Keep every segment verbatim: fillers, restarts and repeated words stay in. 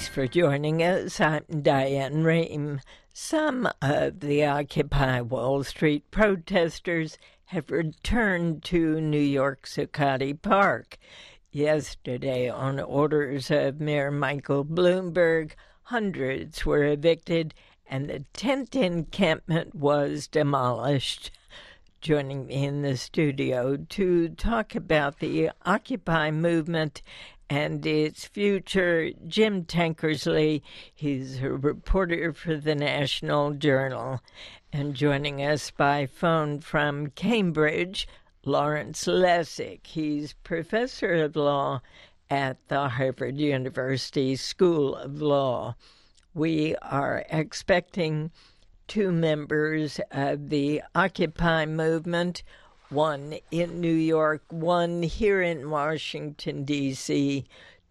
Thanks for joining us. I'm Diane Rehm. Some of the Occupy Wall Street protesters have returned to New York's Zuccotti Park. Yesterday, on orders of Mayor Michael Bloomberg, hundreds were evicted and the tent encampment was demolished. Joining me in the studio to talk about the Occupy movement and its future, Jim Tankersley. He's a reporter for the National Journal. And joining us by phone from Cambridge, Lawrence Lessig. He's professor of law at the Harvard University School of Law. We are expecting two members of the Occupy movement, one in New York, one here in Washington, D C,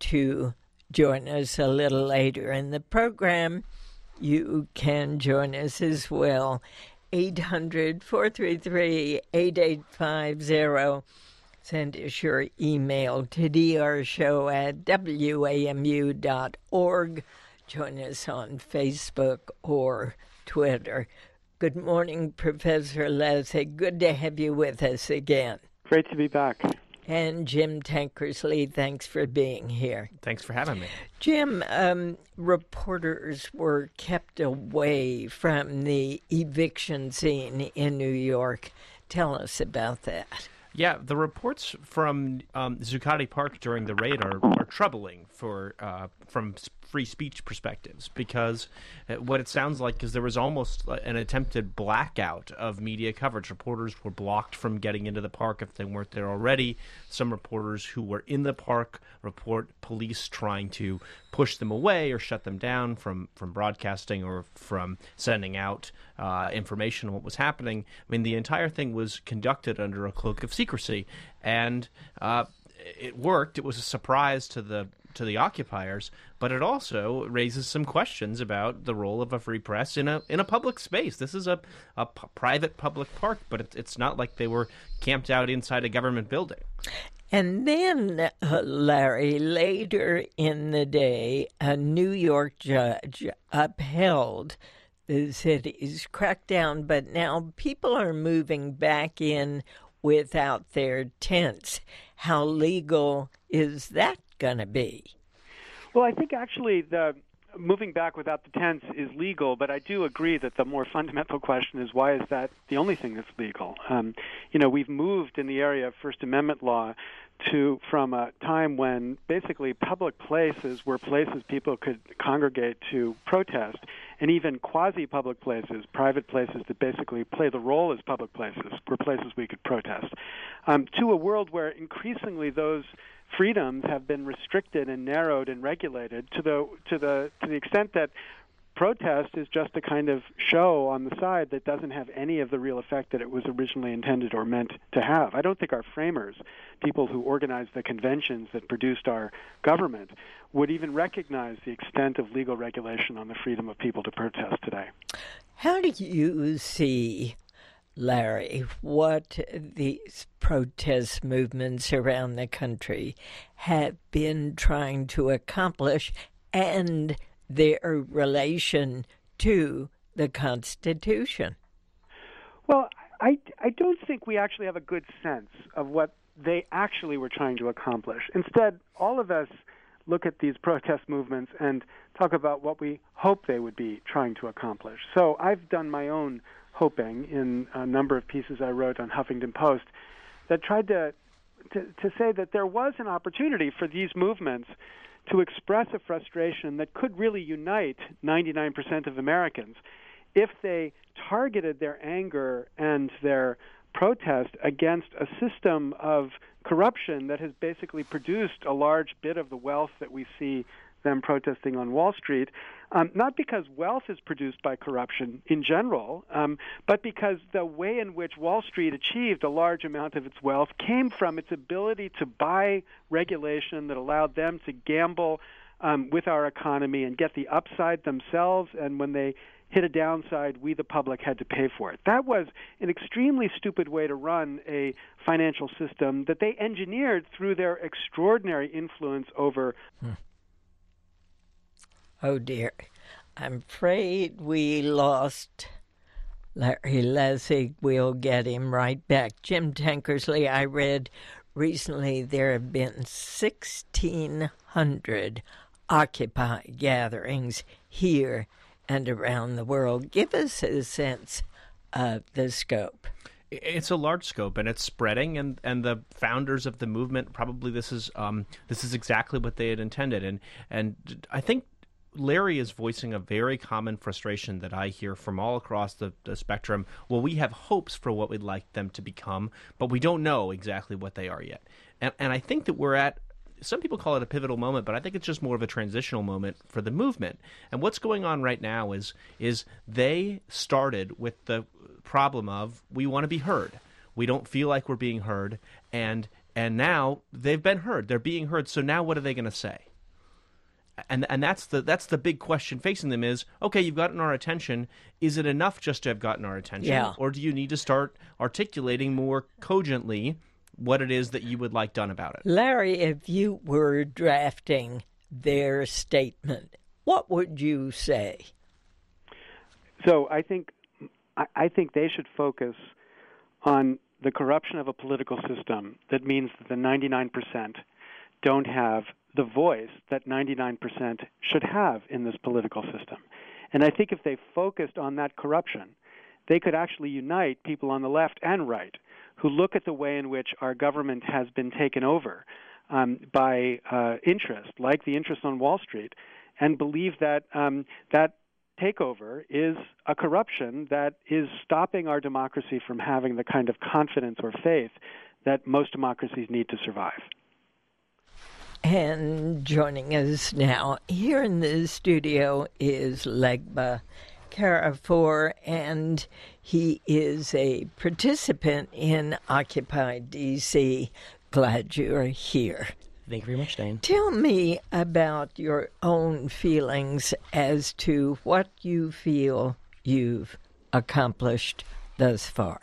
to join us a little later in the program. You can join us as well. eight hundred, four three three, eight eight five zero. Send us your email to d r show at w a m u dot org. Join us on Facebook or Twitter. Good morning, Professor Lessig. Good to have you with us again. Great to be back. And Jim Tankersley, thanks for being here. Thanks for having me. Jim, um, reporters were kept away from the eviction scene in New York. Tell us about that. Yeah, the reports from um, Zuccotti Park during the raid are, are troubling for uh, from free speech perspectives, because what it sounds like is there was almost an attempted blackout of media coverage. Reporters were blocked from getting into the park if they weren't there already. Some reporters who were in the park report police trying to push them away or shut them down from, from broadcasting or from sending out uh, information on what was happening. I mean, the entire thing was conducted under a cloak of secrecy, and uh, it worked. It was a surprise to the to the occupiers, but it also raises some questions about the role of a free press in a in a public space. This is a, a p- private public park, but it, it's not like they were camped out inside a government building. And then, uh, Larry, later in the day, a New York judge upheld the city's crackdown, but now people are moving back in without their tents. How legal is that going to be? Well, I think actually the moving back without the tents is legal, but I do agree that the more fundamental question is, why is that the only thing that's legal? Um, you know, we've moved in the area of First Amendment law to from a time when basically public places were places people could congregate to protest, and even quasi-public places, private places that basically play the role as public places, were places we could protest, um, to a world where increasingly those freedoms have been restricted and narrowed and regulated to the to the to the extent that protest is just a kind of show on the side that doesn't have any of the real effect that it was originally intended or meant to have. I don't think our framers, people who organized the conventions that produced our government, would even recognize the extent of legal regulation on the freedom of people to protest today. How do you see, Larry, what these protest movements around the country have been trying to accomplish and their relation to the Constitution? Well, I, I don't think we actually have a good sense of what they actually were trying to accomplish. Instead, all of us look at these protest movements and talk about what we hope they would be trying to accomplish. So I've done my own hoping in a number of pieces I wrote on Huffington Post that tried to, to, to say that there was an opportunity for these movements to express a frustration that could really unite ninety-nine percent of Americans if they targeted their anger and their protest against a system of corruption that has basically produced a large bit of the wealth that we see them protesting on Wall Street, um, not because wealth is produced by corruption in general, um, but because the way in which Wall Street achieved a large amount of its wealth came from its ability to buy regulation that allowed them to gamble um, with our economy and get the upside themselves, and when they hit a downside, we, the public, had to pay for it. That was an extremely stupid way to run a financial system that they engineered through their extraordinary influence over... Hmm. Oh, dear. I'm afraid we lost Larry Lessig. We'll get him right back. Jim Tankersley, I read recently there have been sixteen hundred Occupy gatherings here and around the world. Give us a sense of the scope. It's a large scope, and it's spreading. And, and the founders of the movement, probably this is um, this is exactly what they had intended. And and I think Larry is voicing a very common frustration that I hear from all across the, the spectrum. Well, we have hopes for what we'd like them to become, but we don't know exactly what they are yet. And and I think that we're at, some people call it a pivotal moment, but I think it's just more of a transitional moment for the movement. And what's going on right now is is they started with the problem of, we want to be heard. We don't feel like we're being heard, and and now they've been heard. They're being heard. So now what are they going to say? And and that's the that's the big question facing them is, okay, you've gotten our attention. Is it enough just to have gotten our attention? Yeah. Or do you need to start articulating more cogently what it is that you would like done about it? Larry, if you were drafting their statement, what would you say? So I think I, I think they should focus on the corruption of a political system that means that the ninety-nine percent don't have the voice that ninety-nine percent should have in this political system. And I think if they focused on that corruption, they could actually unite people on the left and right who look at the way in which our government has been taken over um, by uh, interest, like the interest on Wall Street, and believe that um, that takeover is a corruption that is stopping our democracy from having the kind of confidence or faith that most democracies need to survive. And joining us now here in the studio is Legba Karafour, and he is a participant in Occupy D C. Glad you're here. Thank you very much, Diane. Tell me about your own feelings as to what you feel you've accomplished thus far.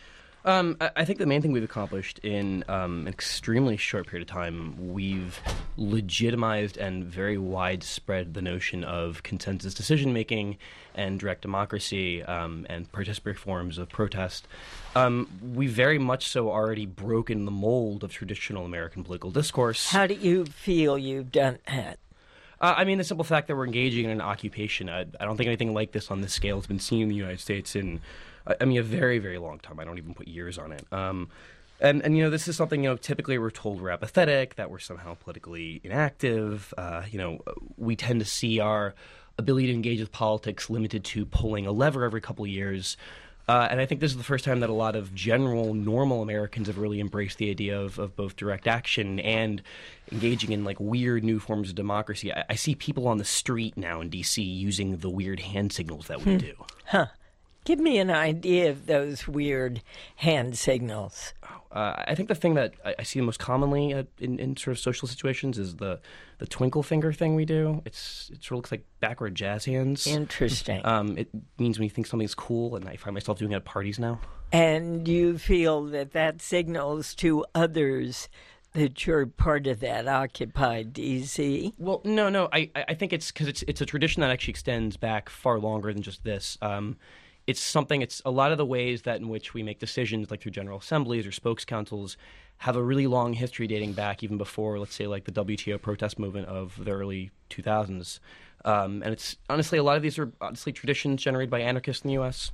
Um, I, I think the main thing we've accomplished in um, an extremely short period of time, we've legitimized and very widespread the notion of consensus decision-making and direct democracy um, and participatory forms of protest. Um, we very much so already broken the mold of traditional American political discourse. How do you feel you've done that? Uh, I mean, the simple fact that we're engaging in an occupation, I, I don't think anything like this on this scale has been seen in the United States in, I mean, a very, very long time. I don't even put years on it. Um, and, and, you know, this is something, you know, typically we're told we're apathetic, that we're somehow politically inactive. Uh, you know, we tend to see our ability to engage with politics limited to pulling a lever every couple of years. Uh, and I think this is the first time that a lot of general, normal Americans have really embraced the idea of, of both direct action and engaging in, like, weird new forms of democracy. I, I see people on the street now in D C using the weird hand signals that we hmm. do. Huh. Give me an idea of those weird hand signals. Uh, I think the thing that I, I see most commonly uh, in, in sort of social situations is the, the twinkle finger thing we do. It's it sort of looks like backward jazz hands. Interesting. Um, it means when you think something's cool, and I find myself doing it at parties now. And you feel that that signals to others that you're part of that Occupy D C? Well, no, no. I, I think it's because it's it's a tradition that actually extends back far longer than just this. Um, It's something, it's a lot of the ways that in which we make decisions, like through general assemblies or spokes councils, have a really long history dating back even before, let's say, like the W T O protest movement of the early two thousands. Um, and it's, honestly, a lot of these are, honestly, traditions generated by anarchists in the U S.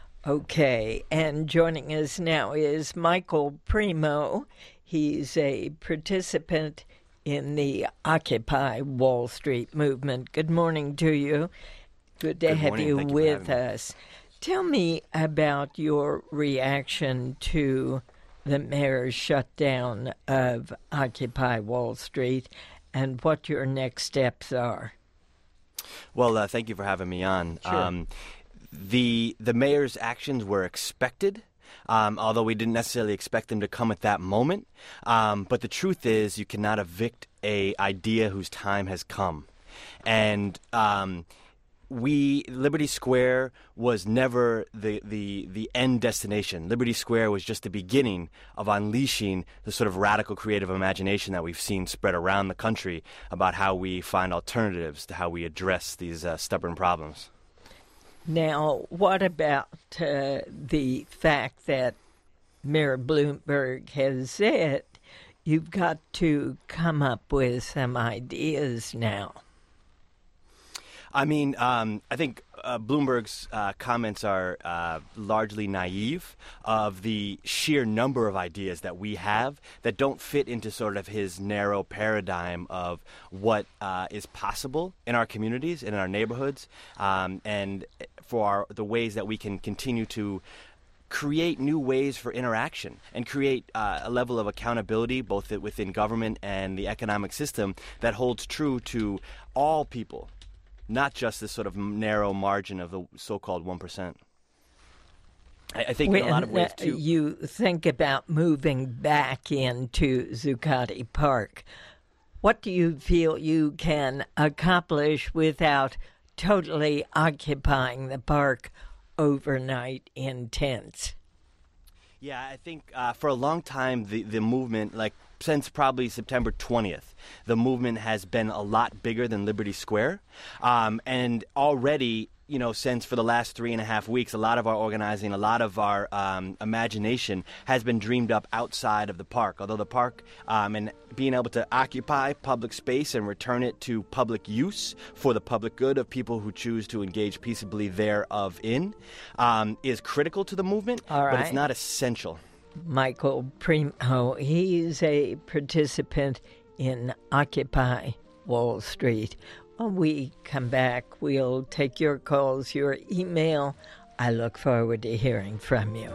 Okay, and joining us now is Michael Primo. He's a participant in the Occupy Wall Street movement. Good morning to you. Good to Good have morning. you Thank you with for having me. us. Tell me about your reaction to the mayor's shutdown of Occupy Wall Street and what your next steps are. Well, uh, thank you for having me on. Sure. Um, the the mayor's actions were expected, um, although we didn't necessarily expect them to come at that moment. Um, but the truth is, you cannot evict a idea whose time has come, and um, we Liberty Square was never the, the the end destination. Liberty Square was just the beginning of unleashing the sort of radical creative imagination that we've seen spread around the country about how we find alternatives to how we address these uh, stubborn problems. Now, what about uh, the fact that Mayor Bloomberg has said you've got to come up with some ideas now? I mean, um, I think uh, Bloomberg's uh, comments are uh, largely naive of the sheer number of ideas that we have that don't fit into sort of his narrow paradigm of what uh, is possible in our communities, in our neighborhoods, um, and for our, the ways that we can continue to create new ways for interaction and create uh, a level of accountability both within government and the economic system that holds true to all people, not just this sort of narrow margin of the so-called one percent. I, I think when in a lot of ways, too. You think about moving back into Zuccotti Park. What do you feel you can accomplish without totally occupying the park overnight in tents? Yeah, I think uh, for a long time, the, the movement, like since probably September twentieth, the movement has been a lot bigger than Liberty Square. Um, and already, you know, since for the last three and a half weeks, a lot of our organizing, a lot of our um, imagination has been dreamed up outside of the park. Although the park um, and being able to occupy public space and return it to public use for the public good of people who choose to engage peaceably thereof in um, is critical to the movement, All right. but it's not essential. Michael Primo, he's a participant in Occupy Wall Street. When we come back, we'll take your calls, your email. I look forward to hearing from you.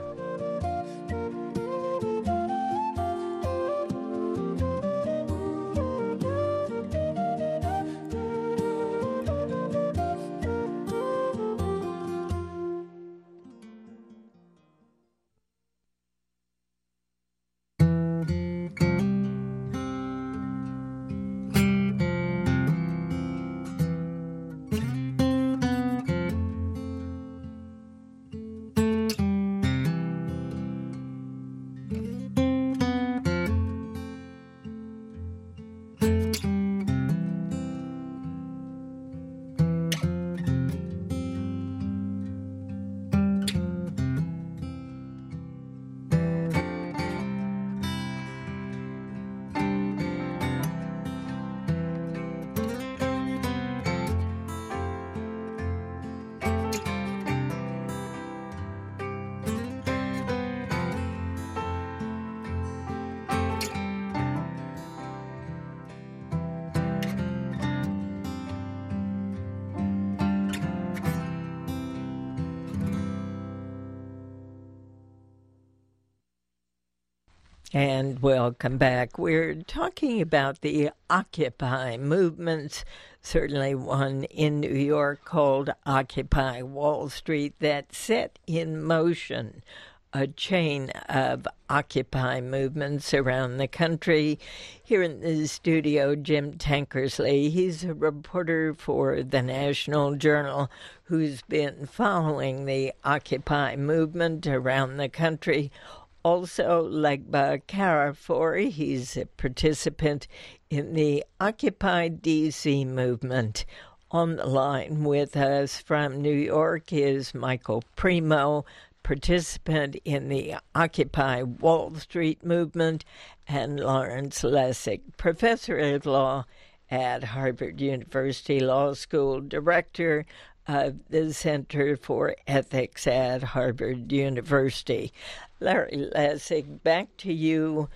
And welcome back. We're talking about the Occupy movements, certainly one in New York called Occupy Wall Street that set in motion a chain of Occupy movements around the country. Here in the studio, Jim Tankersley. He's a reporter for the National Journal who's been following the Occupy movement around the country. Also, Legba Karafour, he's a participant in the Occupy D C movement. On the line with us from New York is Michael Primo, participant in the Occupy Wall Street movement, and Lawrence Lessig, professor of law at Harvard University Law School, director of the Center for Ethics at Harvard University. Larry Lessig, back to you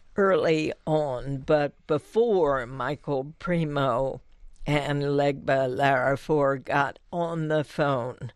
early on, but before Michael Primo and Legba Karafour got on the phone,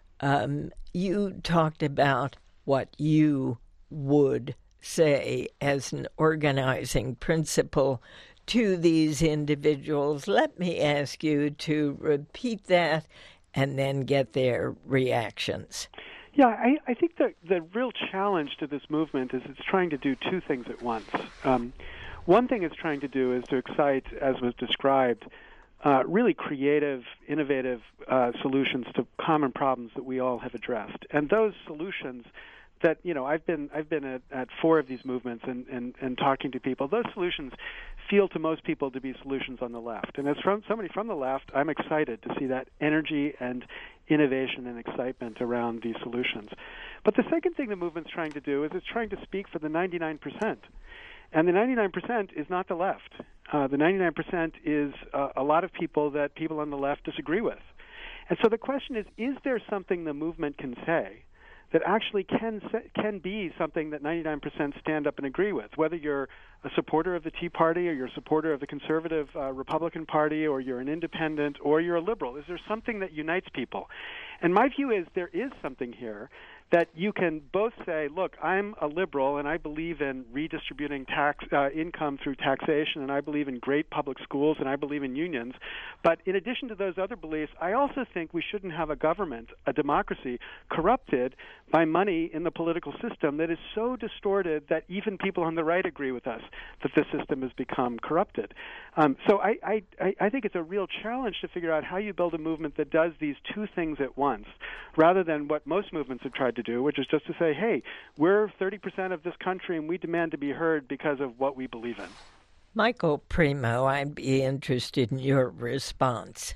um, you talked about what you would say as an organizing principle to these individuals. Let me ask you to repeat that and then get their reactions. Yeah, I, I think the the real challenge to this movement is it's trying to do two things at once. Um, one thing it's trying to do is to excite, as was described, uh, really creative, innovative uh, solutions to common problems that we all have addressed. And those solutions that, you know, I've been I've been at, at four of these movements and, and, and talking to people, those solutions feel to most people to be solutions on the left. And as from somebody from the left, I'm excited to see that energy and innovation and excitement around these solutions. But the second thing the movement's trying to do is it's trying to speak for the ninety-nine percent. And the ninety-nine percent is not the left. Uh, the ninety-nine percent is uh, a lot of people that people on the left disagree with. And so the question is, is there something the movement can say that actually can can be something that ninety-nine percent stand up and agree with, whether you're a supporter of the Tea Party or you're a supporter of the conservative uh, Republican Party or you're an independent or you're a liberal? Is there something that unites people? And my view is there is something here that you can both say, look, I'm a liberal and I believe in redistributing tax uh, income through taxation, and I believe in great public schools, and I believe in unions. But in addition to those other beliefs, I also think we shouldn't have a government, a democracy, corrupted by money in the political system that is so distorted that even people on the right agree with us that the system has become corrupted. Um, so I, I, I think it's a real challenge to figure out how you build a movement that does these two things at once, rather than what most movements have tried to do, which is just to say, hey, we're thirty percent of this country and we demand to be heard because of what we believe in. Michael Primo, I'd be interested in your response.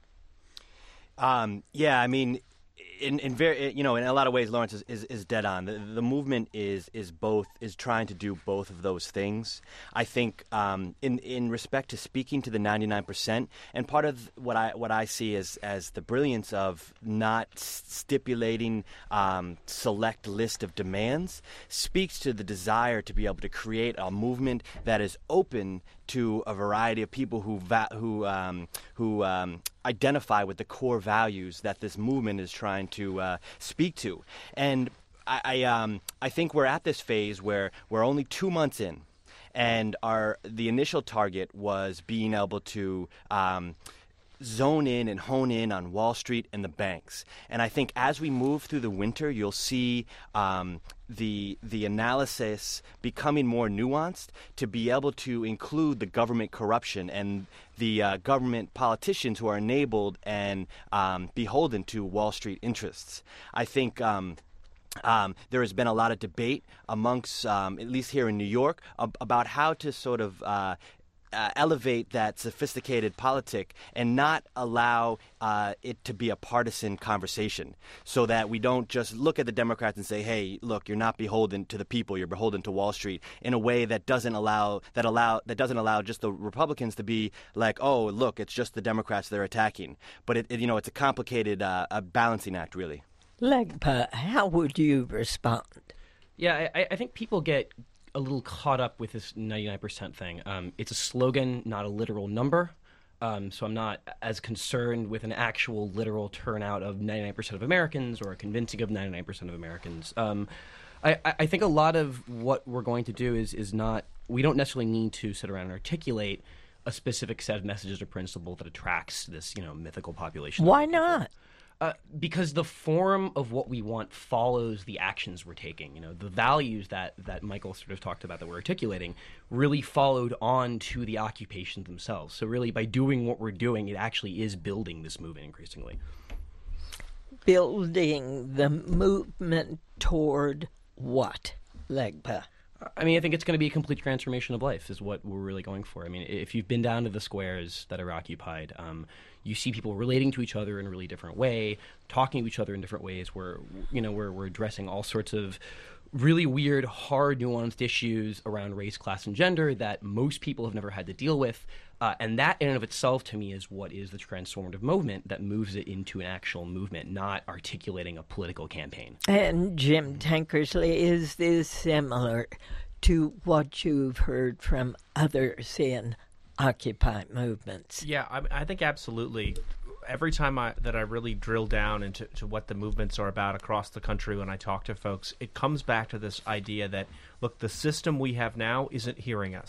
Um, yeah, I mean, in, in very, you know, in a lot of ways, Lawrence is, is, is dead on. The, the movement is is both is trying to do both of those things. I think um, in in respect to speaking to the ninety-nine percent, and part of what I what I see as as the brilliance of not stipulating um, select list of demands speaks to the desire to be able to create a movement that is open to a variety of people who va- who um, who um, identify with the core values that this movement is trying to uh, speak to. And I I, um, I think we're at this phase where we're only two months in, and our the initial target was being able to Um, zone in and hone in on Wall Street and the banks. And I think as we move through the winter, you'll see um, the the analysis becoming more nuanced to be able to include the government corruption and the uh, government politicians who are enabled and um, beholden to Wall Street interests. I think um, Um, there has been a lot of debate amongst, um, at least here in New York, ab- about how to sort of uh, uh, elevate that sophisticated politic and not allow uh, it to be a partisan conversation, so that we don't just look at the Democrats and say, hey, look, you're not beholden to the people, you're beholden to Wall Street, in a way that doesn't allow that allow that doesn't allow just the Republicans to be like, oh, look, it's just the Democrats they're attacking. But it, it you know, it's a complicated uh, a balancing act, really. Legpa, how would you respond? Yeah, I, I think people get a little caught up with this ninety-nine percent thing. Um, it's a slogan, not a literal number. Um, so I'm not as concerned with an actual literal turnout of ninety-nine percent of Americans or a convincing of ninety-nine percent of Americans. Um, I, I think a lot of what we're going to do is is not – we don't necessarily need to sit around and articulate a specific set of messages or principle that attracts this, you know, mythical population. Why not? Uh, because the form of what we want follows the actions we're taking. You know, the values that, that Michael sort of talked about that we're articulating really followed on to the occupations themselves. So really, by doing what we're doing, it actually is building this movement increasingly. Building the movement toward what, Legpa? I mean, I think it's going to be a complete transformation of life is what we're really going for. I mean, if you've been down to the squares that are occupied, um, you see people relating to each other in a really different way, talking to each other in different ways, where, you know, we're, we're addressing all sorts of really weird, hard, nuanced issues around race, class, and gender that most people have never had to deal with. Uh, and that in and of itself, to me, is what is the transformative movement that moves it into an actual movement, not articulating a political campaign. And Jim Tankersley, is this similar to what you've heard from others in Occupy movements? Yeah, I, I think absolutely. Every time I, that I really drill down into to what the movements are about across the country when I talk to folks, it comes back to this idea that, look, the system we have now isn't hearing us.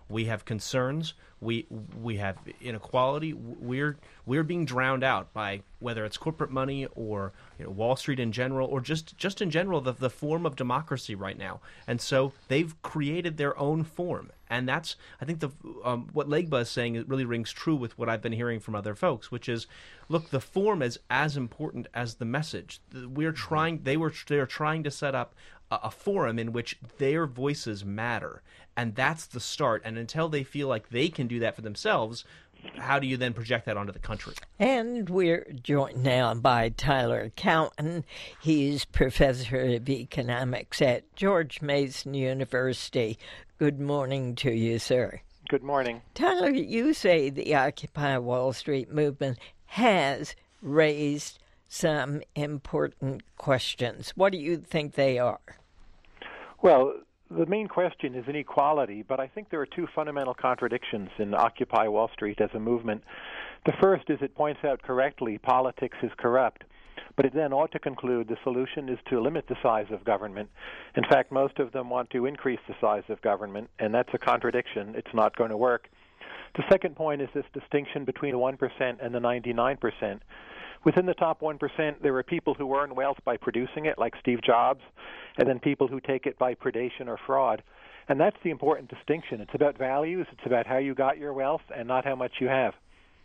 We have concerns. We we have inequality. We're we're being drowned out by whether it's corporate money or you know, Wall Street in general, or just just in general the the form of democracy right now. And so they've created their own form, and that's I think the um, what Legba is saying it really rings true with what I've been hearing from other folks, which is, look, the form is as important as the message. We're trying. They were they are trying to set up a, a forum in which their voices matter. And that's the start. And until they feel like they can do that for themselves, how do you then project that onto the country? And we're joined now by Tyler Cowen. He's professor of economics at George Mason University. Good morning to you, sir. Good morning. Tyler, you say the Occupy Wall Street movement has raised some important questions. What do you think they are? Well, the main question is inequality, but I think there are two fundamental contradictions in Occupy Wall Street as a movement. The first is it points out correctly politics is corrupt, but it then ought to conclude the solution is to limit the size of government. In fact, most of them want to increase the size of government, and that's a contradiction. It's not going to work. The second point is this distinction between the one percent and the ninety-nine percent. Within the top one percent, there are people who earn wealth by producing it, like Steve Jobs, and then people who take it by predation or fraud. And that's the important distinction. It's about values. It's about how you got your wealth and not how much you have.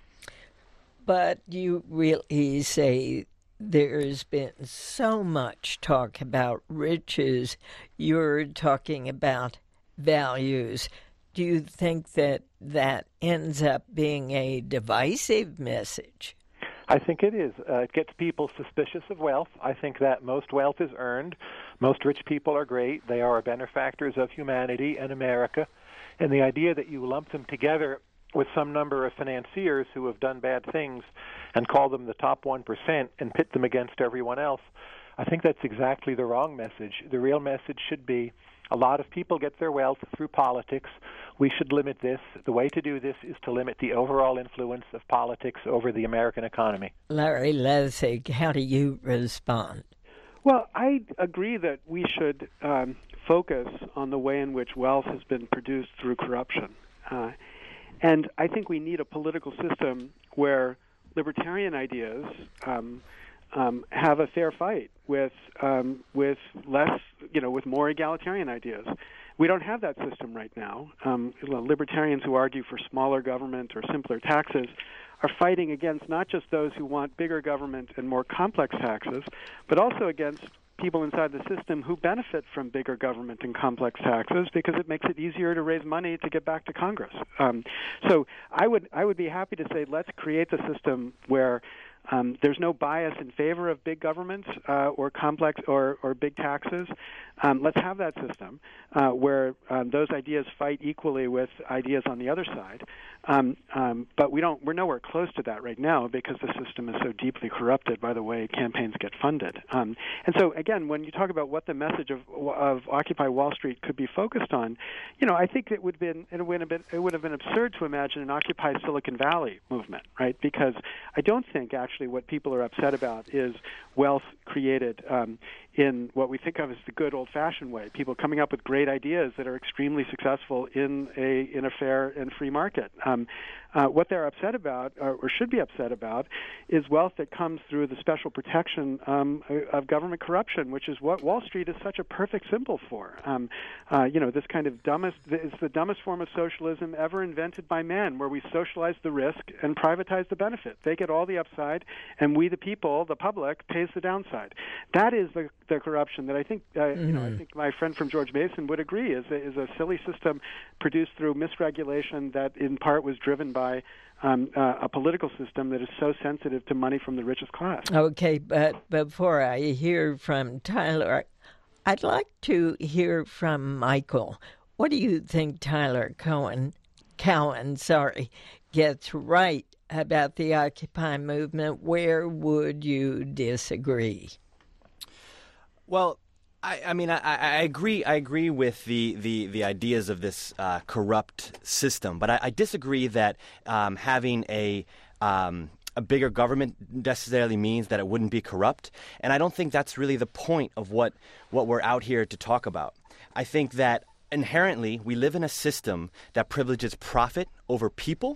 But you really say there's been so much talk about riches. You're talking about values. Do you think that that ends up being a divisive message? I think it is. Uh, it gets people suspicious of wealth. I think that most wealth is earned. Most rich people are great. They are benefactors of humanity and America. And the idea that you lump them together with some number of financiers who have done bad things and call them the top one percent and pit them against everyone else, I think that's exactly the wrong message. The real message should be a lot of people get their wealth through politics. We should limit this. The way to do this is to limit the overall influence of politics over the American economy. Larry Lessig, how do you respond? Well, I agree that we should um, focus on the way in which wealth has been produced through corruption. Uh, and I think we need a political system where libertarian ideas um, um, have a fair fight with um, with less, you know, with more egalitarian ideas. We don't have that system right now. Um, libertarians who argue for smaller government or simpler taxes are fighting against not just those who want bigger government and more complex taxes, but also against people inside the system who benefit from bigger government and complex taxes because it makes it easier to raise money to get back to Congress. Um, so I would I would be happy to say let's create the system where Um, there's no bias in favor of big governments uh, or complex or, or big taxes. Um, let's have that system uh, where um, those ideas fight equally with ideas on the other side. Um, um, but we don't. We're nowhere close to that right now because the system is so deeply corrupted by the way campaigns get funded. Um, and so again, when you talk about what the message of of Occupy Wall Street could be focused on, you know, I think it would have been it would have been it would have been absurd to imagine an Occupy Silicon Valley movement, right? Because I don't think actually. Actually, what people are upset about is wealth created um, in what we think of as the good old-fashioned way. People coming up with great ideas that are extremely successful in a in a fair and free market. Um, uh, what they're upset about, or, or should be upset about, is wealth that comes through the special protection um, of government corruption, which is what Wall Street is such a perfect symbol for. Um, uh, you know, this kind of dumbest is the dumbest form of socialism ever invented by man, where we socialize the risk and privatize the benefit. They get all the upside, and we, the people, the public, pays the downside. That is the, the corruption that I think, uh, mm-hmm. you know, I think my friend from George Mason would agree is a, is a silly system produced through misregulation that in part was driven by um, uh, a political system that is so sensitive to money from the richest class. Okay, but before I hear from Tyler, I'd like to hear from Michael. What do you think Tyler Cowen, Cowen, sorry, gets right about the Occupy movement? Where would you disagree? Well, I, I mean, I, I agree. I agree with the, the, the ideas of this uh, corrupt system, but I, I disagree that um, having a um, a bigger government necessarily means that it wouldn't be corrupt, and I don't think that's really the point of what what we're out here to talk about. I think that inherently, we live in a system that privileges profit over people.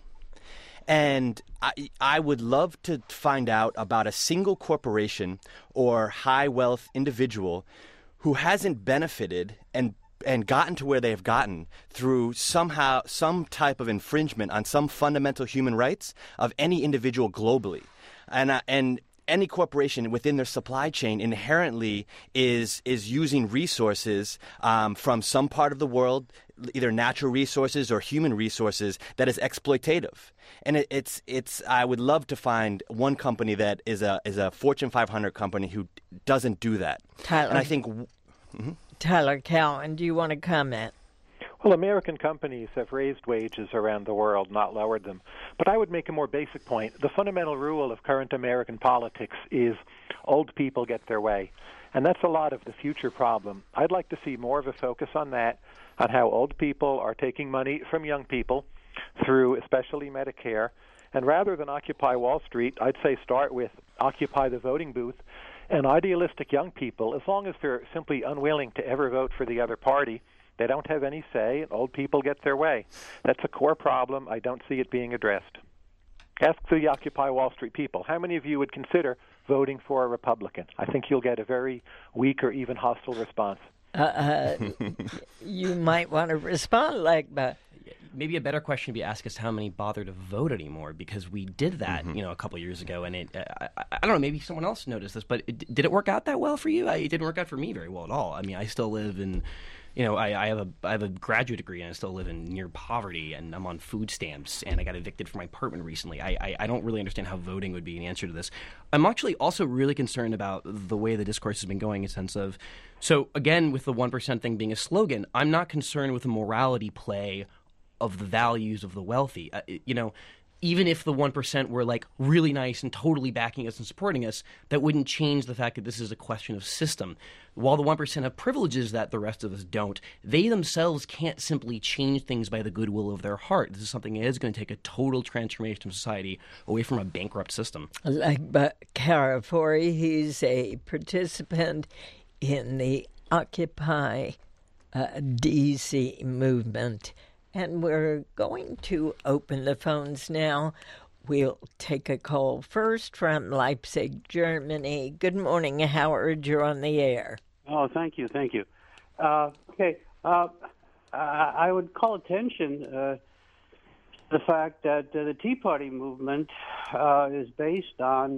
And I, I would love to find out about a single corporation or high wealth individual who hasn't benefited and and gotten to where they have gotten through somehow some type of infringement on some fundamental human rights of any individual globally. And uh, and any corporation within their supply chain inherently is is using resources um, from some part of the world, either natural resources or human resources, that is exploitative. And it, it's it's I would love to find one company that is a is a Fortune five hundred company who doesn't do that. Tyler, and I think mm-hmm. Tyler Cowen, do you want to comment? Well, American companies have raised wages around the world, not lowered them. But I would make a more basic point. The fundamental rule of current American politics is old people get their way. And that's a lot of the future problem. I'd like to see more of a focus on that, on how old people are taking money from young people through especially Medicare. And rather than Occupy Wall Street, I'd say start with Occupy the voting booth. And idealistic young people, as long as they're simply unwilling to ever vote for the other party, they don't have any say, and old people get their way. That's a core problem. I don't see it being addressed. Ask the Occupy Wall Street people, how many of you would consider voting for a Republican? I think you'll get a very weak or even hostile response. Uh, uh, you might want to respond like that. Maybe a better question would be ask us how many bother to vote anymore, because we did that, mm-hmm. you know, a couple years ago, and it, I, I, I don't know, maybe someone else noticed this, but it, did it work out that well for you? I, it didn't work out for me very well at all. I mean, I still live in, you know, I, I have a I have a graduate degree, and I still live in near poverty, and I'm on food stamps, and I got evicted from my apartment recently. I, I, I don't really understand how voting would be an answer to this. I'm actually also really concerned about the way the discourse has been going, in a sense of, so again, with the one percent thing being a slogan, I'm not concerned with a morality play of the values of the wealthy. Uh, you know, even if the one percent were like really nice and totally backing us and supporting us, that wouldn't change the fact that this is a question of system. While the one percent have privileges that the rest of us don't, they themselves can't simply change things by the goodwill of their heart. This is something that is going to take a total transformation of society away from a bankrupt system. Like but Carafori, he's a participant in the Occupy uh, D C movement. And we're going to open the phones now. We'll take a call first from Leipzig, Germany. Good morning, Howard. You're on the air. Oh, thank you, thank you. Uh, okay, uh, I would call attention uh, to the fact that uh, the Tea Party movement uh, is based on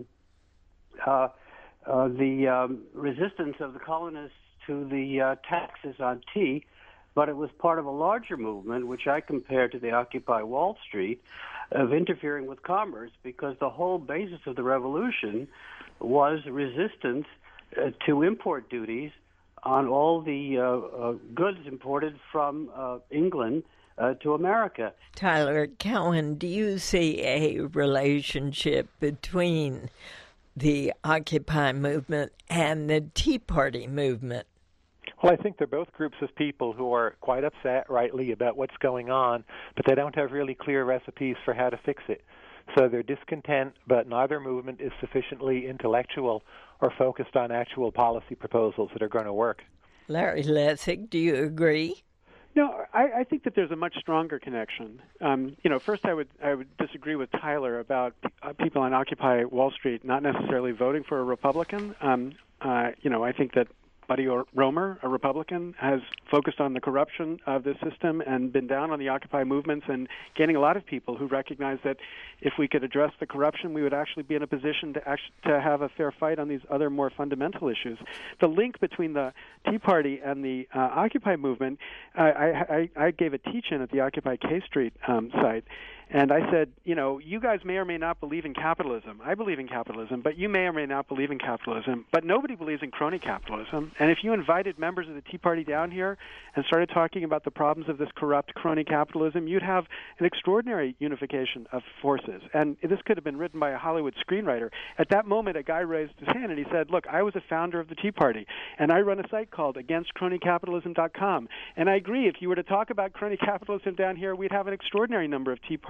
uh, uh, the um, resistance of the colonists to the uh, taxes on tea, but it was part of a larger movement, which I compare to the Occupy Wall Street, of interfering with commerce, because the whole basis of the revolution was resistance uh, to import duties on all the uh, uh, goods imported from uh, England uh, to America. Tyler Cowen, do you see a relationship between the Occupy movement and the Tea Party movement? Well, I think they're both groups of people who are quite upset, rightly, about what's going on, but they don't have really clear recipes for how to fix it. So they're discontent, but neither movement is sufficiently intellectual or focused on actual policy proposals that are going to work. Larry Lessig, do you agree? No, I, I think that there's a much stronger connection. Um, you know, first I would I would disagree with Tyler about uh, people on Occupy Wall Street not necessarily voting for a Republican. Um, uh, you know, I think that Buddy Roemer, a Republican, has focused on the corruption of the system and been down on the Occupy movements and gaining a lot of people who recognize that if we could address the corruption, we would actually be in a position to actually, to have a fair fight on these other more fundamental issues. The link between the Tea Party and the uh, Occupy movement, uh, I, I, I gave a teach-in at the Occupy K Street um, site, and I said, you know, you guys may or may not believe in capitalism. I believe in capitalism, but you may or may not believe in capitalism. But nobody believes in crony capitalism. And if you invited members of the Tea Party down here and started talking about the problems of this corrupt crony capitalism, you'd have an extraordinary unification of forces. And this could have been written by a Hollywood screenwriter. At that moment, a guy raised his hand and he said, look, I was a founder of the Tea Party, and I run a site called against crony capitalism dot com. And I agree, if you were to talk about crony capitalism down here, we'd have an extraordinary number of Tea Party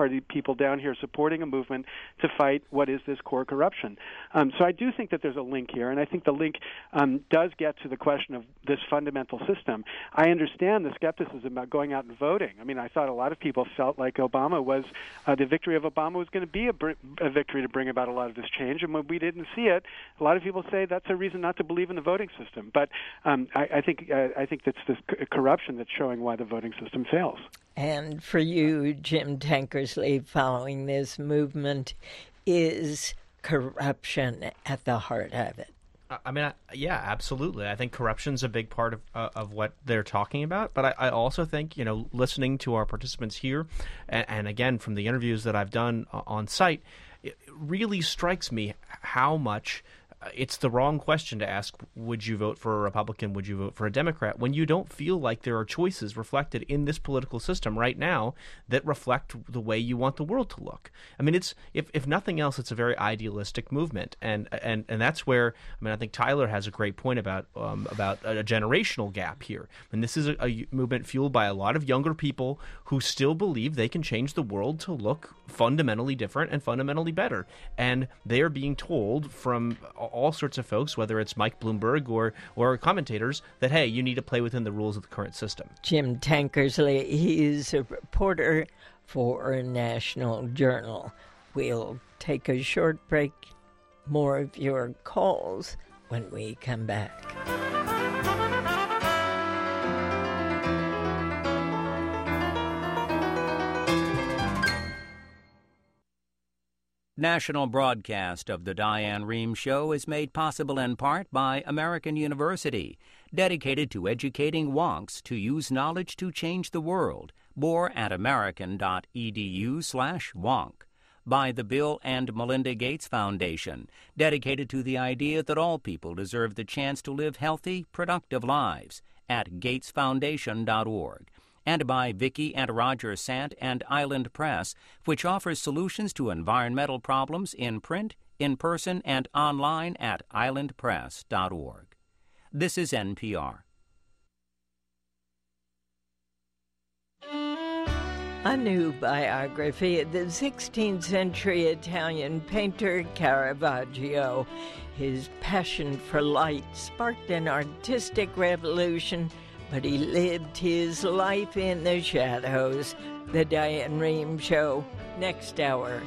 Party people down here supporting a movement to fight what is this core corruption. Um, so I do think that there's a link here, and I think the link um, does get to the question of this fundamental system. I understand the skepticism about going out and voting. I mean, I thought a lot of people felt like Obama was, uh, the victory of Obama was going to be a, br- a victory to bring about a lot of this change, and when we didn't see it, a lot of people say that's a reason not to believe in the voting system. But um, I, I think uh, I think that's this c- corruption that's showing why the voting system fails. And for you, Jim Tankersley, following this movement, is corruption at the heart of it? I mean, I, yeah, absolutely. I think corruption's a big part of uh, of what they're talking about. But I, I also think, you know, listening to our participants here, and, and again from the interviews that I've done uh, on site, it really strikes me how much uh, it's the wrong question to ask, would you vote for a Republican, would you vote for a Democrat, when you don't feel like there are choices reflected in this political system right now that reflect the way you want the world to look. I mean, it's if, if nothing else, it's a very idealistic movement. And and, and that's where, I mean, I think Tyler has a great point about um, about a, a generational gap here. And this is a, a movement fueled by a lot of younger people who still believe they can change the world to look fundamentally different and fundamentally better. And they are being told from all sorts of folks, whether it's Mike Bloomberg or, or commentators, that, hey, you need to play within the rules of the current system. Jim Tankersley, he's a reporter for National Journal. We'll take a short break. More of your calls when we come back. National broadcast of the Diane Rehm Show is made possible in part by American University, dedicated to educating wonks to use knowledge to change the world. More at american.edu slash wonk. By the Bill and Melinda Gates Foundation, dedicated to the idea that all people deserve the chance to live healthy, productive lives, at gates foundation dot org. And by Vicki and Roger Sant and Island Press, which offers solutions to environmental problems in print, in person, and online at island press dot org. This is N P R. A new biography of the sixteenth century Italian painter Caravaggio. His passion for light sparked an artistic revolution, but he lived his life in the shadows. The Diane Rehm Show, next hour.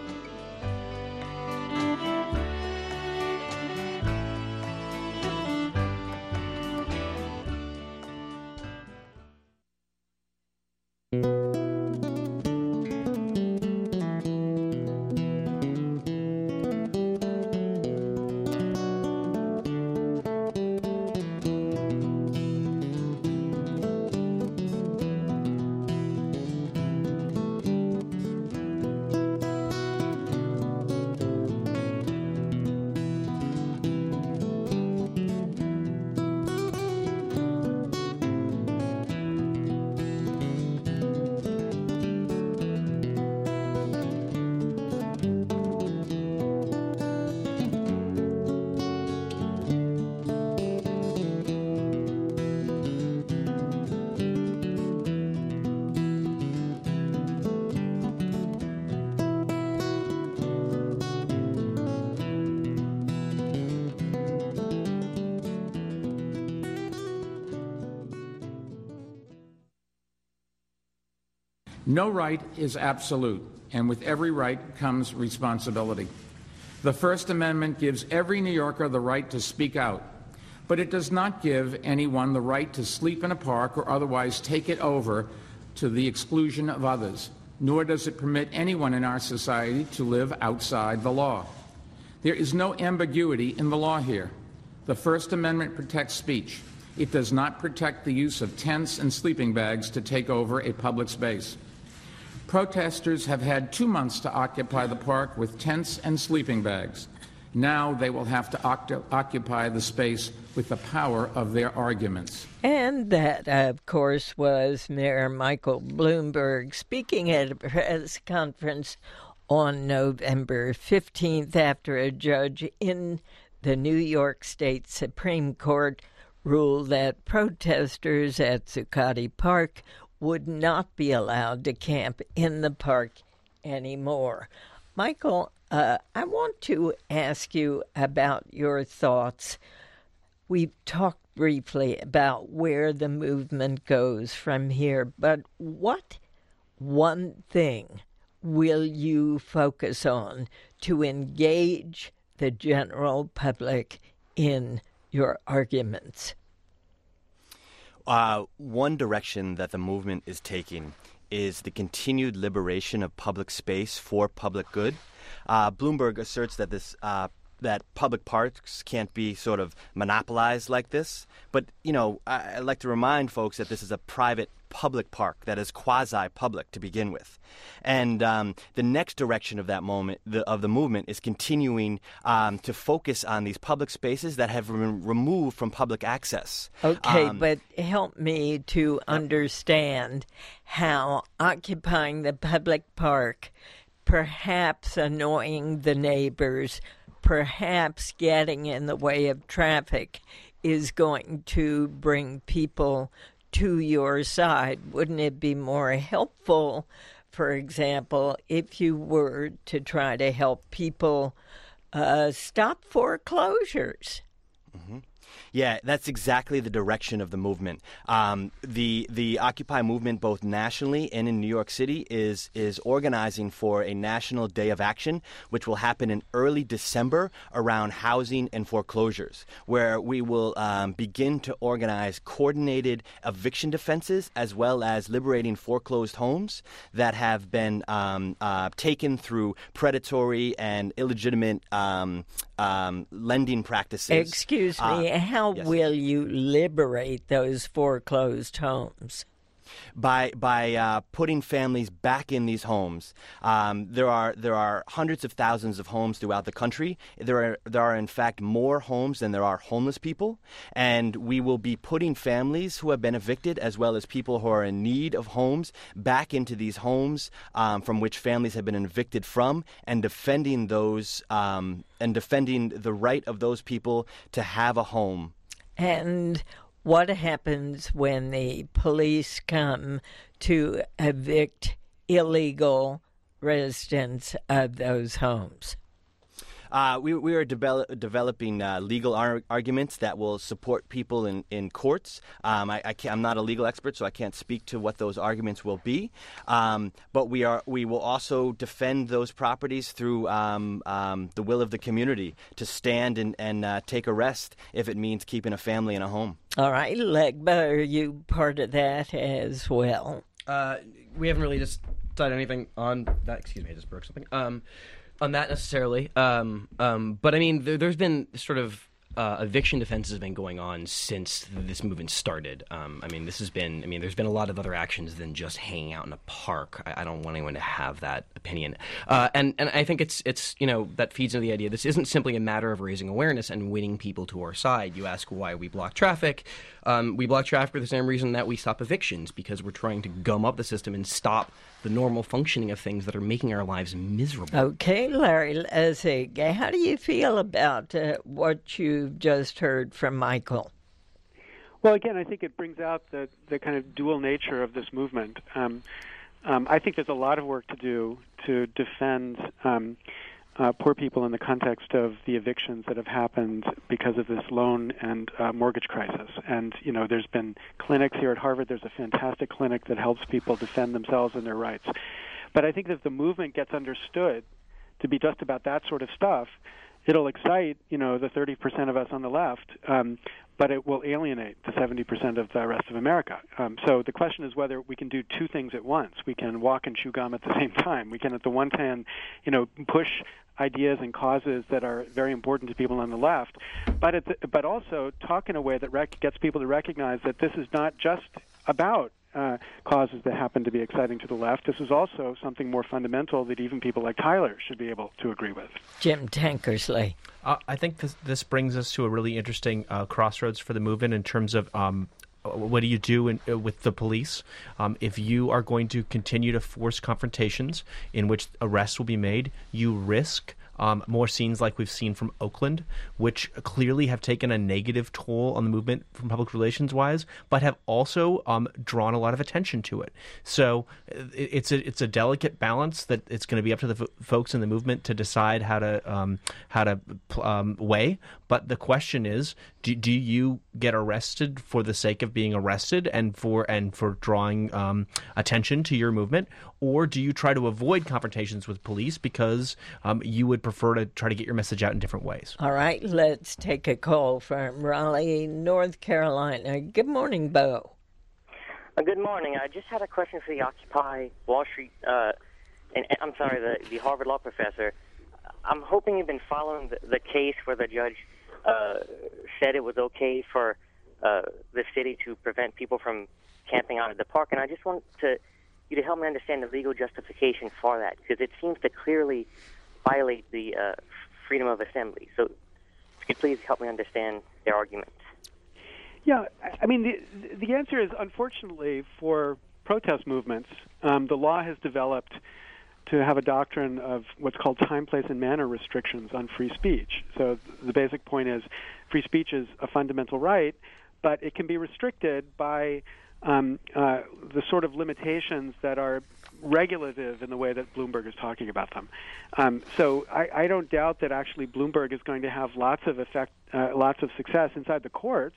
No right is absolute, and with every right comes responsibility. The First Amendment gives every New Yorker the right to speak out, but it does not give anyone the right to sleep in a park or otherwise take it over to the exclusion of others, nor does it permit anyone in our society to live outside the law. There is no ambiguity in the law here. The First Amendment protects speech. It does not protect the use of tents and sleeping bags to take over a public space. Protesters have had two months to occupy the park with tents and sleeping bags. Now they will have to octo- occupy the space with the power of their arguments. And that, of course, was Mayor Michael Bloomberg speaking at a press conference on November fifteenth after a judge in the New York State Supreme Court ruled that protesters at Zuccotti Park would not be allowed to camp in the park anymore. Michael, uh, I want to ask you about your thoughts. We've talked briefly about where the movement goes from here, but what one thing will you focus on to engage the general public in your arguments? Uh, one direction that the movement is taking is the continued liberation of public space for public good. Uh, Bloomberg asserts that this uh, that public parks can't be sort of monopolized like this. But, you know, I, I'd like to remind folks that this is a private public park that is quasi-public to begin with. And um, the next direction of that moment, the, of the movement, is continuing um, to focus on these public spaces that have been removed from public access. Okay, um, but help me to yep. understand how occupying the public park, perhaps annoying the neighbors, perhaps getting in the way of traffic, is going to bring people to your side. Wouldn't it be more helpful, for example, if you were to try to help people uh, stop foreclosures? Mm-hmm. Yeah, that's exactly the direction of the movement. Um, the the Occupy movement, both nationally and in New York City, is is organizing for a national day of action, which will happen in early December around housing and foreclosures, where we will um, begin to organize coordinated eviction defenses as well as liberating foreclosed homes that have been um, uh, taken through predatory and illegitimate um, um, lending practices. Excuse me. Uh, How yes. will you liberate those foreclosed homes? By by uh, putting families back in these homes. Um, there are there are hundreds of thousands of homes throughout the country. There are there are in fact more homes than there are homeless people, and we will be putting families who have been evicted as well as people who are in need of homes back into these homes um, from which families have been evicted from, and defending those um, and defending the right of those people to have a home. And what happens when the police come to evict illegal residents of those homes? Uh, we, we are develop, developing uh, legal ar- arguments that will support people in, in courts. Um, I, I can't, I'm not a legal expert, so I can't speak to what those arguments will be. Um, but we are we will also defend those properties through um, um, the will of the community to stand and, and uh, take arrest if it means keeping a family in a home. All right, Legba, are you part of that as well? Uh, we haven't really just done anything on that. Excuse me, I just broke something. Um, On that necessarily, um, um, but I mean, there, there's been sort of uh, eviction defenses have been going on since this movement started. Um, I mean, this has been, I mean, there's been a lot of other actions than just hanging out in a park. I, I don't want anyone to have that opinion. Uh, and, and I think it's, it's, you know, that feeds into the idea. This isn't simply a matter of raising awareness and winning people to our side. You ask why we block traffic. Um, we block traffic for the same reason that we stop evictions, because we're trying to gum up the system and stop the normal functioning of things that are making our lives miserable. Okay, Larry Lessig, how do you feel about uh, what you've just heard from Michael? Well, again, I think it brings out the, the kind of dual nature of this movement. Um, um, I think there's a lot of work to do to defend um, uh, poor people in the context of the evictions that have happened because of this loan and uh, mortgage crisis. And, you know, there's been clinics here at Harvard. There's a fantastic clinic that helps people defend themselves and their rights. But I think that if the movement gets understood to be just about that sort of stuff, it'll excite, you know, the thirty percent of us on the left, um, but it will alienate the seventy percent of the rest of America. Um, so the question is whether we can do two things at once. We can walk and chew gum at the same time. We can, at the one hand, you know, push ideas and causes that are very important to people on the left, but it's, but also talk in a way that rec- gets people to recognize that this is not just about uh, causes that happen to be exciting to the left. This is also something more fundamental that even people like Tyler should be able to agree with. Jim Tankersley. Uh, I think this, this brings us to a really interesting uh, crossroads for the movement in terms of um, what do you do in, uh, with the police um, if you are going to continue to force confrontations in which arrests will be made. You risk um, more scenes like we've seen from Oakland, which clearly have taken a negative toll on the movement from public relations wise, but have also um, drawn a lot of attention to it. So it, it's a it's a delicate balance that it's going to be up to the f- folks in the movement to decide how to um, how to um, weigh. But the question is, do, do you get arrested for the sake of being arrested and for and for drawing um, attention to your movement, or do you try to avoid confrontations with police because um, you would prefer to try to get your message out in different ways? All right, let's take a call from Raleigh, North Carolina. Good morning, Bo. Uh, good morning. I just had a question for the Occupy Wall Street, uh, and, and I'm sorry, the, the Harvard law professor. I'm hoping you've been following the, the case where the judge uh, said it was okay for uh, the city to prevent people from camping out at the park, and I just want to you to help me understand the legal justification for that, because it seems to clearly violate the uh, freedom of assembly. So if you could please help me understand their argument. Yeah, I mean, the, the answer is, unfortunately, for protest movements, um, the law has developed to have a doctrine of what's called time, place, and manner restrictions on free speech. So the basic point is free speech is a fundamental right, but it can be restricted by um, uh, the sort of limitations that are regulative in the way that Bloomberg is talking about them. Um, so I, I don't doubt that actually Bloomberg is going to have lots of effect, uh, lots of success inside the courts.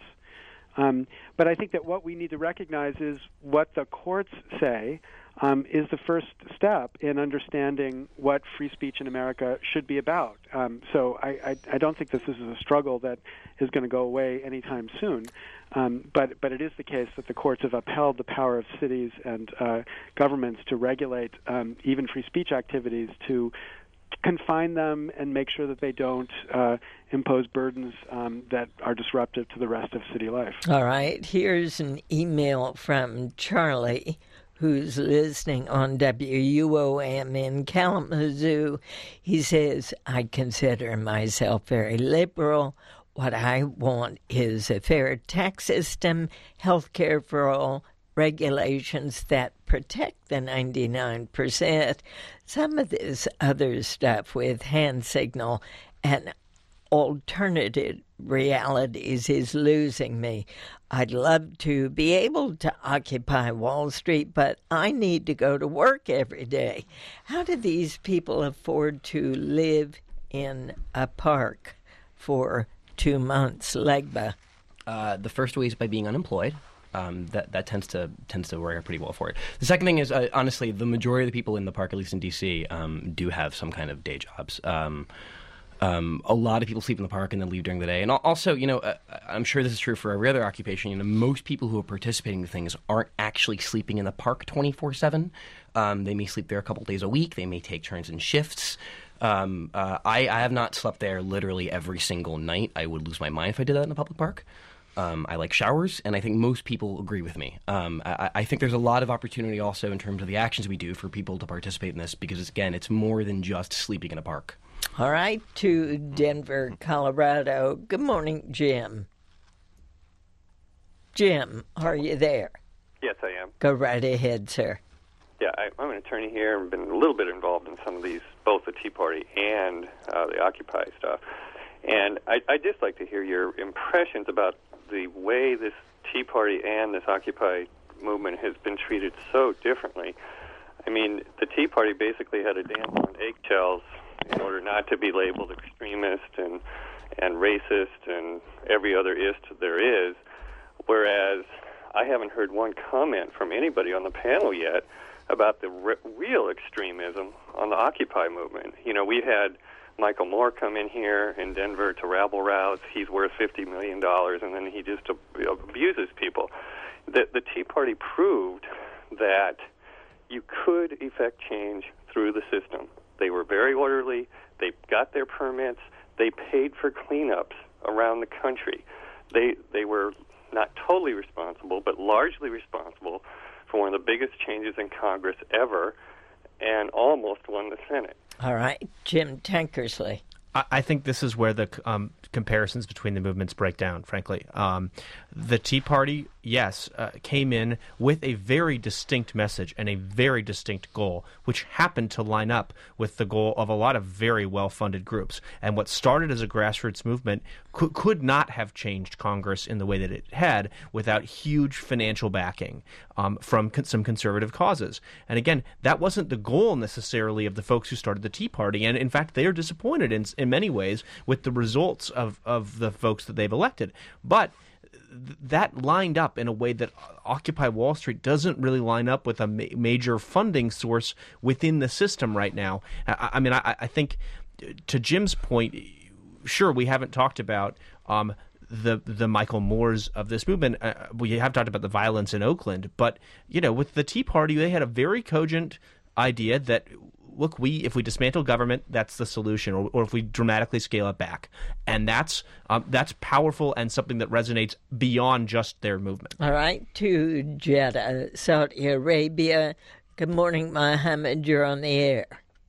Um, but I think that what we need to recognize is what the courts say um, is the first step in understanding what free speech in America should be about. Um, so I, I, I don't think this is a struggle that is going to go away anytime soon. Um, but, but it is the case that the courts have upheld the power of cities and uh, governments to regulate um, even free speech activities, to confine them and make sure that they don't uh, impose burdens um, that are disruptive to the rest of city life. All right, here's an email from Charlie, who's listening on W U O M in Kalamazoo. He says, I consider myself very liberal. What I want is a fair tax system, health care for all, regulations that protect the ninety-nine percent. Some of this other stuff with hand signal and alternative realities is losing me. I'd love to be able to occupy Wall Street, but I need to go to work every day. How do these people afford to live in a park for two months, Legba? Uh, the first way is by being unemployed. Um, that that tends to tends to work out pretty well for it. The second thing is, uh, honestly, the majority of the people in the park, at least in D C, um, do have some kind of day jobs. Um, um, a lot of people sleep in the park and then leave during the day. And also, you know, uh, I'm sure this is true for every other occupation. You know, most people who are participating in things aren't actually sleeping in the park twenty-four seven. Um, they may sleep there a couple days a week. They may take turns in shifts. Um, uh, I, I have not slept there literally every single night. I would lose my mind if I did that in a public park. Um, I like showers, and I think most people agree with me. Um, I, I think there's a lot of opportunity also in terms of the actions we do for people to participate in this, because, it's, again, it's more than just sleeping in a park. All right, to Denver, Colorado. Good morning, Jim. Jim, are you there? Yes, I am. Go right ahead, sir. Yeah, I, I'm an attorney here. I've been a little bit involved in some of these, both the Tea Party and uh, the Occupy stuff. And I, I'd just like to hear your impressions about the way this Tea Party and this Occupy movement has been treated so differently. I mean, the Tea Party basically had to dance on eggshells in order not to be labeled extremist and, and racist and every other ist there is, whereas I haven't heard one comment from anybody on the panel yet about the re- real extremism on the Occupy movement. You know, we had Michael Moore come in here in Denver to rabble-rouse. He's worth fifty million dollars, and then he just abuses people. The, the Tea Party proved that you could effect change through the system. They were very orderly. They got their permits. They paid for cleanups around the country. They they were not totally responsible, but largely responsible for one of the biggest changes in Congress ever, and almost won the Senate. All right, Jim Tankersley. I, I think this is where the um, comparisons between the movements break down, frankly. Um, the Tea Party, yes, uh, came in with a very distinct message and a very distinct goal, which happened to line up with the goal of a lot of very well-funded groups. And what started as a grassroots movement could, could not have changed Congress in the way that it had without huge financial backing um, from con- some conservative causes. And again, that wasn't the goal necessarily of the folks who started the Tea Party. And in fact, they are disappointed in, in many ways with the results of, of the folks that they've elected. But th- that lined up in a way that Occupy Wall Street doesn't really line up with a ma- major funding source within the system right now. I, I mean, I, I think to Jim's point, sure, we haven't talked about um, the the Michael Moores of this movement. Uh, we have talked about the violence in Oakland, but you know, with the Tea Party, they had a very cogent idea that, look, we if we dismantle government, that's the solution, or, or if we dramatically scale it back, and that's um, that's powerful and something that resonates beyond just their movement. All right, to Jeddah, Saudi Arabia. Good morning, Mohammed. You're on the air.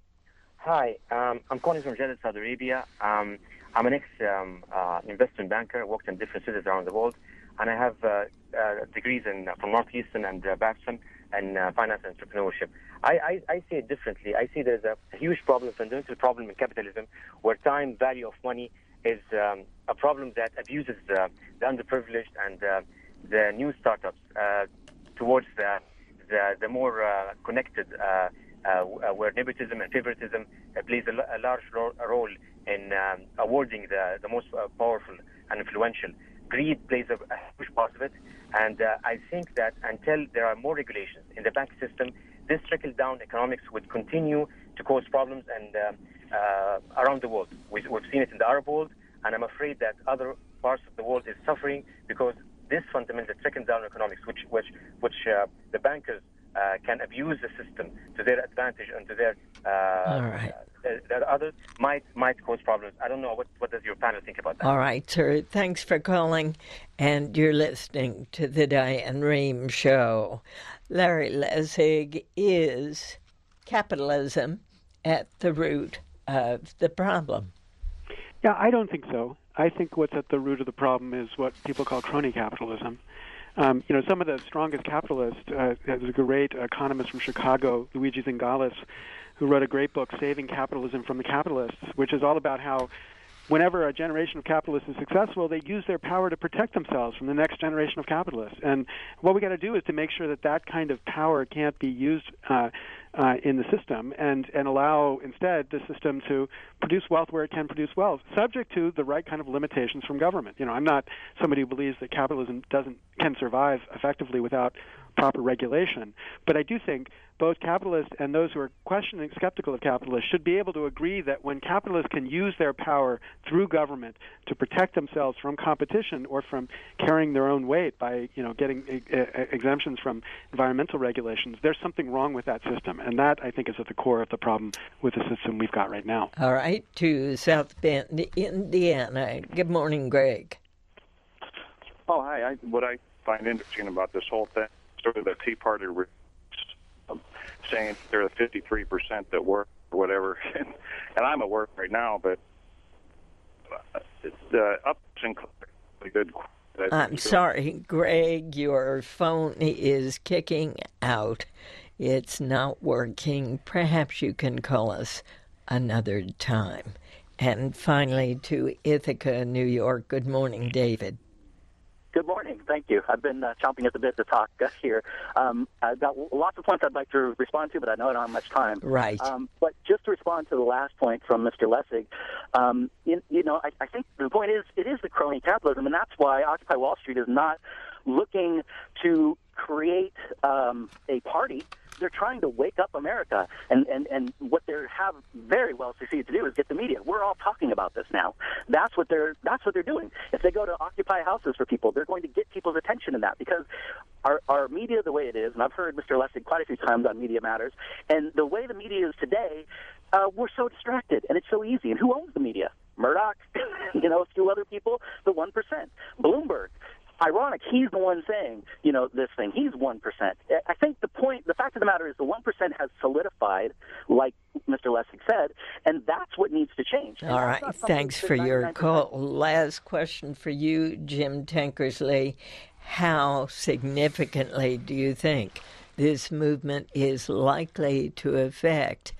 Hi, um, I'm calling from Jeddah, Saudi Arabia. Um, I'm an ex-investment um, uh, banker, worked in different cities around the world, and I have uh, uh, degrees in from Northeastern and uh, Babson and uh, finance and entrepreneurship. I, I, I see it differently. I see there's a, a huge problem, fundamental problem in capitalism, where time value of money is um, a problem that abuses uh, the underprivileged and uh, the new startups uh, towards the the, the more uh, connected, uh, uh, where nepotism and favoritism uh, plays a, a large ro- role in um, awarding the, the most uh, powerful and influential. Greed plays a, a huge part of it, and uh, I think that until there are more regulations in the bank system, this trickle-down economics would continue to cause problems and uh, uh, around the world. We, we've seen it in the Arab world, and I'm afraid that other parts of the world is suffering because this fundamental trickle-down economics, which which which uh, the bankers uh, can abuse the system to their advantage and to their uh, All right. uh, that others might might cause problems. I don't know. What what does your panel think about that? All right, sir. Thanks for calling, and you're listening to the Diane Rehm Show. Larry Lessig, is capitalism at the root of the problem? Yeah, I don't think so. I think what's at the root of the problem is what people call crony capitalism. Um, you know, some of the strongest capitalists, uh, there's a great economist from Chicago, Luigi Zingales, who wrote a great book, Saving Capitalism from the Capitalists, which is all about how whenever a generation of capitalists is successful, they use their power to protect themselves from the next generation of capitalists. And what we got to do is to make sure that that kind of power can't be used uh, uh, in the system, and, and allow instead the system to produce wealth where it can produce wealth, subject to the right kind of limitations from government. You know, I'm not somebody who believes that capitalism doesn't can survive effectively without proper regulation, but I do think both capitalists and those who are questioning, skeptical of capitalists, should be able to agree that when capitalists can use their power through government to protect themselves from competition or from carrying their own weight by, you know, getting uh, exemptions from environmental regulations, there's something wrong with that system, and that, I think, is at the core of the problem with the system we've got right now. All right, to South Bend, Indiana. Good morning, Greg. Oh, hi. I, what I find interesting about this whole thing, sort of the Tea Party re- um, saying they're the fifty-three percent that work or whatever, and, and I'm at work right now, but uh, the ups and good. I'm sorry, Greg, your phone is kicking out. It's not working. Perhaps you can call us another time. And finally, to Ithaca, New York. Good morning, David. Good morning. Thank you. I've been uh, chomping at the bit to talk uh, here. Um, I've got lots of points I'd like to respond to, but I know I don't have much time. Right. Um, but just to respond to the last point from Mister Lessig, um, you, you know, I, I think the point is it is the crony capitalism, and that's why Occupy Wall Street is not looking to create um, a party. They're trying to wake up America, and, and, and what they have very well succeeded to do is get the media. We're all talking about this now. That's what they're that's what they're doing. If they go to occupy houses for people, they're going to get people's attention in that, because our our media, the way it is, and I've heard Mister Lessig quite a few times on Media Matters, and the way the media is today, uh, we're so distracted, and it's so easy. And who owns the media? Murdoch, you know, a few other people, the one percent. Bloomberg. Ironic, he's the one saying, you know, this thing. He's one percent. I think the point, the fact of the matter is the one percent has solidified, like Mister Lessig said, and that's what needs to change. And All that's right. not something Thanks that for your ninety-nine call. percent Last question for you, Jim Tankersley. How significantly do you think this movement is likely to affect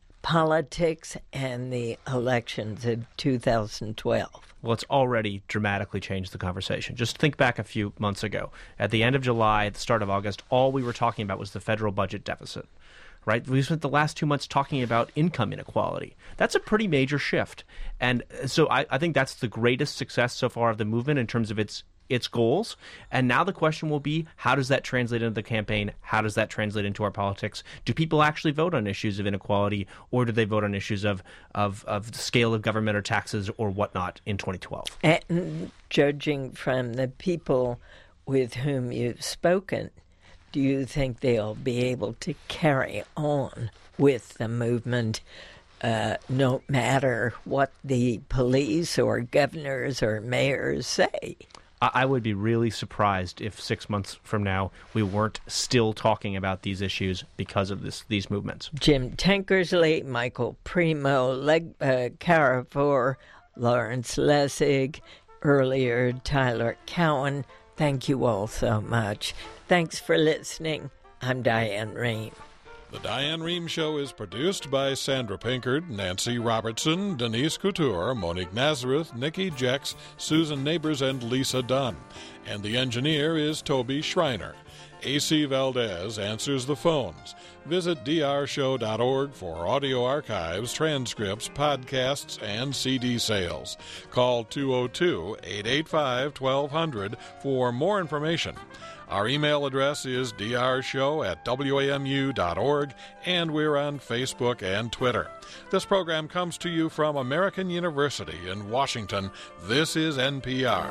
politics and the elections of two thousand twelve? Well, it's already dramatically changed the conversation. Just think back a few months ago. At the end of July, at the start of August, all we were talking about was the federal budget deficit, right? We spent the last two months talking about income inequality. That's a pretty major shift. And so I, I think that's the greatest success so far of the movement in terms of its its goals. And now the question will be, how does that translate into the campaign? How does that translate into our politics? Do people actually vote on issues of inequality, or do they vote on issues of, of, of the scale of government or taxes or whatnot in twenty twelve? And judging from the people with whom you've spoken, do you think they'll be able to carry on with the movement uh, no matter what the police or governors or mayors say? I would be really surprised if six months from now we weren't still talking about these issues because of this these movements. Jim Tankersley, Michael Primo, Leg uh, Carafor, Lawrence Lessig, earlier Tyler Cowen. Thank you all so much. Thanks for listening. I'm Diane Rehm. The Diane Rehm Show is produced by Sandra Pinkard, Nancy Robertson, Denise Couture, Monique Nazareth, Nikki Jex, Susan Neighbors, and Lisa Dunn. And the engineer is Toby Schreiner. A C Valdez answers the phones. Visit d r show dot org for audio archives, transcripts, podcasts, and C D sales. Call two oh two, eight eight five, twelve hundred for more information. Our email address is d r show at w a m u dot org, and we're on Facebook and Twitter. This program comes to you from American University in Washington. This is N P R.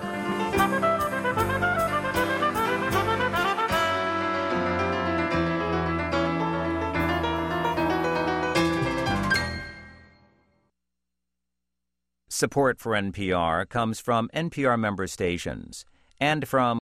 Support for N P R comes from N P R member stations and from